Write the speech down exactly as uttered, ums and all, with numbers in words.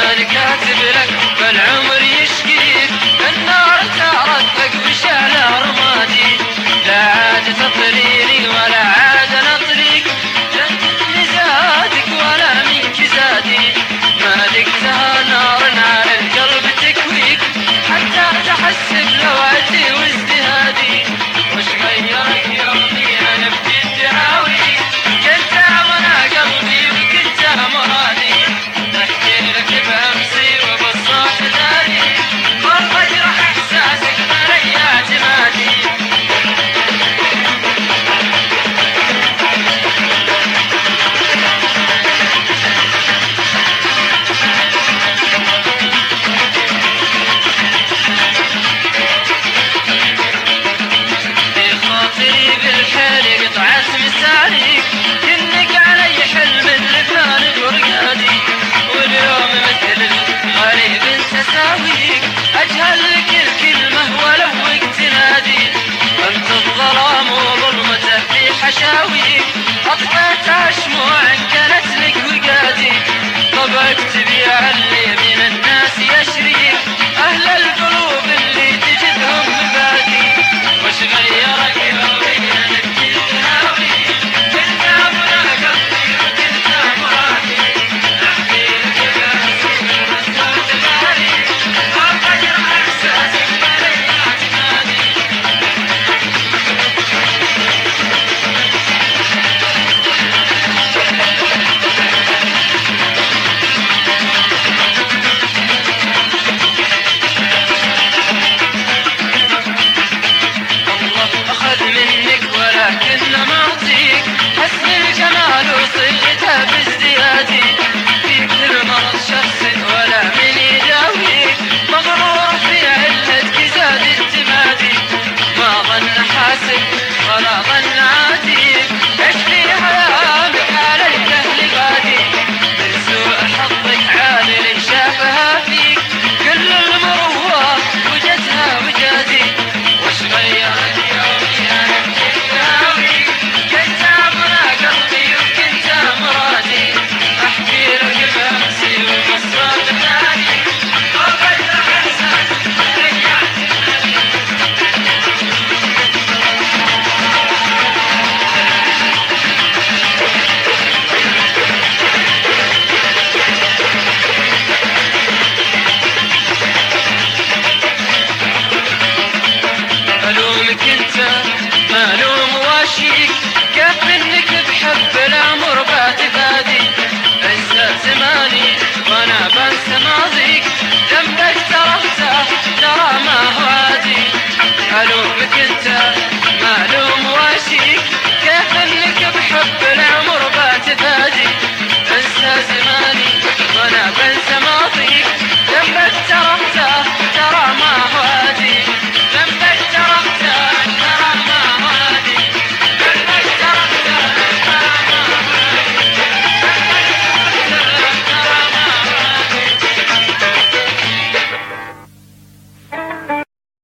من كاتب لك بالعمر يشكيك، النار تارتك بشعلة رمادي، لا عاد تطريني ولا عاد نطريك، جنتني زادك ولا منك زادي، ما ذقتها نار على القلب تكويك، حتى تحسب لوعتي وازدهادي، وش غيرك يومي انا بديت اعاويك، كنت وانا قلبي وكنت مرادي، احكي لك بامسي وبالصوت داري، والله يجرح احساسك علي اعتمادي. أجهل لك الكلمة ولو اقتنادي، أنت الظلام وظلمته في حشاويك، أطفيتها شموع كانت لك وقادي، طبقت تبيع اللي من الناس يشريك، أهل القلوب اللي تجدهم مبادي، وش غيرك يومي أنا بديت أهاويك، كنت أبنى قلبي وكنت مرادي، أحكي لك بأسي وبالصوت داري، وصيتها بازديادي، فيك المرض شخص ولا من يداويك، مغرور في علتك زاد اعتمادي، ما ظن حاسب ولا ظن عادي، اشفي هيامك على الجهل غادي، من سوء حظك عامل شافها فيك، كل المروة وجدها وجادي، وش غيرك يومي انا بديت اهاويك، كنت ابنى قلبي وكنت مرادي، احكي لك بامسي وبالصوت داري، وغير احساسك رجعت الومك انت ما الوم واشيك، كيف انك بحب الامر باتفادي، انسى زماني وانا بنسى ماضيك، ذنبك تركته ترى ما هو عادي، الومك انت ما الوم واشيك، كيف انك بحب الامر باتفادي، انسى زماني